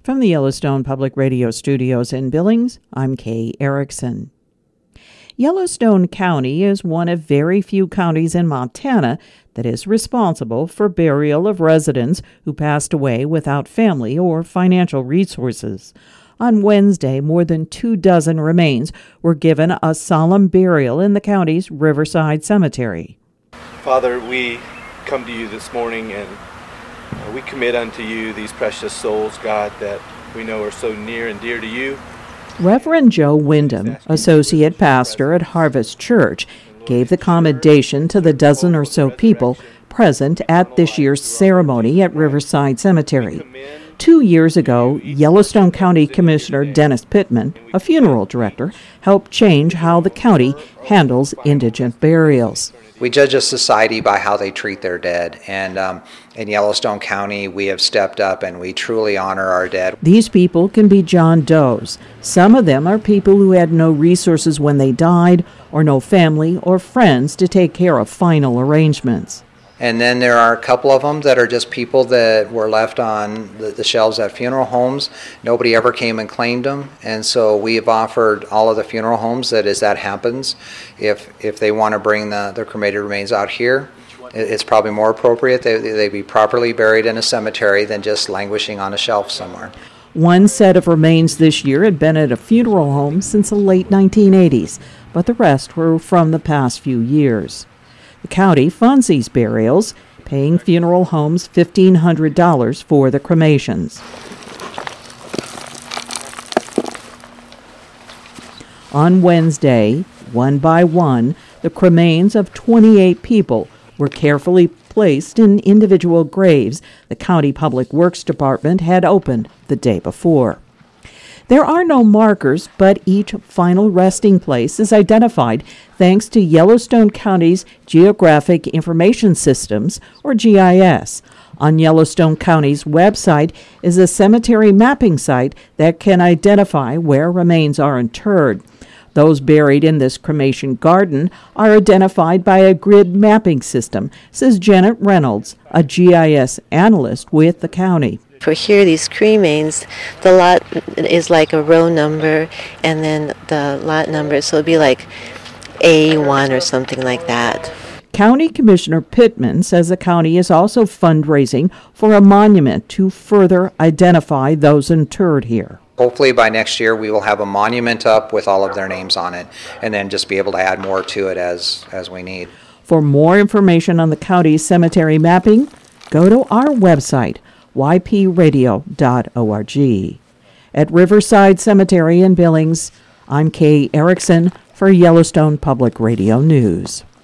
From the Yellowstone Public Radio studios in Billings, I'm Kay Erickson. Yellowstone County is one of very few counties in Montana that is responsible for burial of residents who passed away without family or financial resources. On Wednesday, more than 24 remains were given a solemn burial in the county's Riverside Cemetery. Father, we come to you this morning and we commit unto you these precious souls, God, that we know are so near and dear to you. Reverend Joe Wyndham, associate pastor at Harvest Church, gave the commendation to the dozen or so people present at this year's ceremony at Riverside Cemetery. 2 years ago, Yellowstone County Commissioner Dennis Pittman, a funeral director, helped change how the county handles indigent burials. We judge a society by how they treat their dead, and in Yellowstone County, we have stepped up and we truly honor our dead. These people can be John Does. Some of them are people who had no resources when they died, or no family or friends to take care of final arrangements. And then there are a couple of them that are just people that were left on the shelves at funeral homes. Nobody ever came and claimed them. And so we have offered all of the funeral homes that as that happens, if they want to bring their cremated remains out here, it's probably more appropriate they be properly buried in a cemetery than just languishing on a shelf somewhere. One set of remains this year had been at a funeral home since the late 1980s, but the rest were from the past few years. The county funds these burials, paying funeral homes $1,500 for the cremations. On Wednesday, one by one, the cremains of 28 people were carefully placed in individual graves the County Public Works Department had opened the day before. There are no markers, but each final resting place is identified thanks to Yellowstone County's Geographic Information Systems, or GIS. On Yellowstone County's website is a cemetery mapping site that can identify where remains are interred. Those buried in this cremation garden are identified by a grid mapping system, says Janet Reynolds, a GIS analyst with the county. For here, these cremains, the lot is like a row number and then the lot number, so it'd be like A1 or something like that. County Commissioner Pittman says the county is also fundraising for a monument to further identify those interred here. Hopefully by next year we will have a monument up with all of their names on it and then just be able to add more to it as we need. For more information on the county's cemetery mapping, go to our website, ypradio.org. At Riverside Cemetery in Billings, I'm Kay Erickson for Yellowstone Public Radio News.